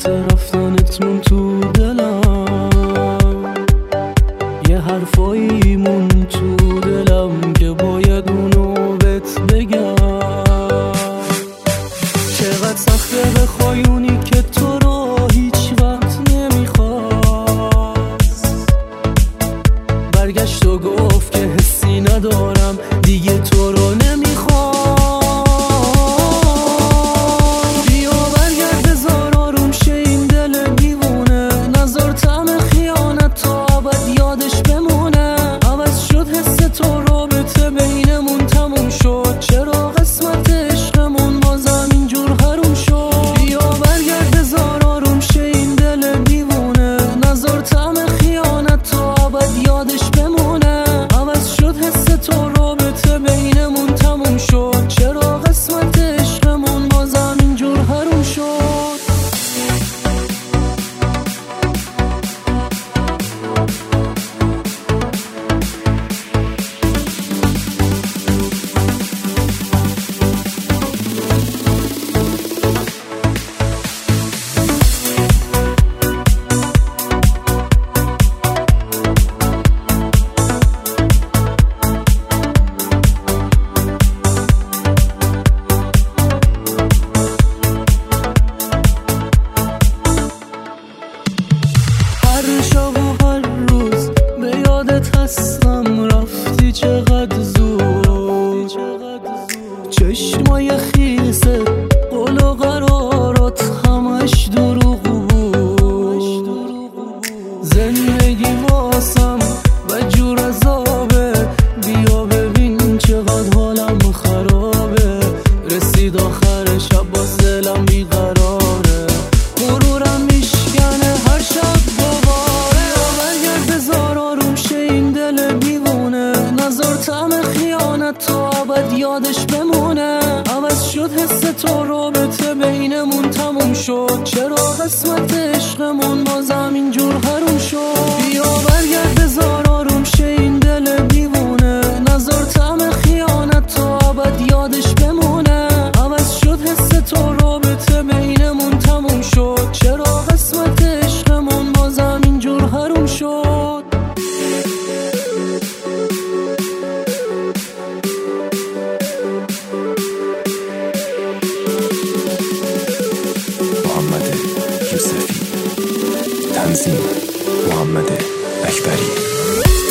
حس رفتنت مون تو دلم، یه حرفایی مون تو دلم که باید اونو بهت بگم. چقدر سخته بخوای اونی که تو رو هیچ وقت نمیخواست برگشت و گفت که حسی ندارم دیگه تو رو نمیخوام. بیا برگرد بذار آروم شه این دل دیوونه، نذار طعم خیانت تا ابد یادش بمونه. عوض شد حس تو رابطه بینمون تموم شد، چرا قسمت عشقمون بازم اینجور حروم شد. بیا برگرد بذار آروم شه این دل دیوونه، نذار طعم خیانت تا ابد یادش بمونه. عوض شد حس تو رابطه بینمون تموم شد، چرا قسمت عشقمون بازم اینجور حروم شد. هر شب و هر روز به یادت هستم، رفتی چقدر زود. چشمای خیست قول و قرارات همش دروغ بود. زندگی واسم بدجور عذابه، بیا ببین چقدر حالم خرابه. رسید آخر شب باز دلم بیقراره، غرورم میشکنه هر شب دوباره. برگرد بذار آروم شه این دل دیوونه، نذار طعم خیانت تا ابد یادش بمونه. عوض شد حس تو رابطه بینمون تموم شد، چرا قسمت عشقمون بازم اینجور حروم شد. بیا برگرد بذار آروم شه این دل دیوونه، نذار طعم خیانت تا ابد یادش بمونه. عوض شد حس تو رابطه بینمون تموم شد، چرا قسمت عشقمون بازم اینجور حروم شد. محمد یوسفی، تنظیم محمد اکبری.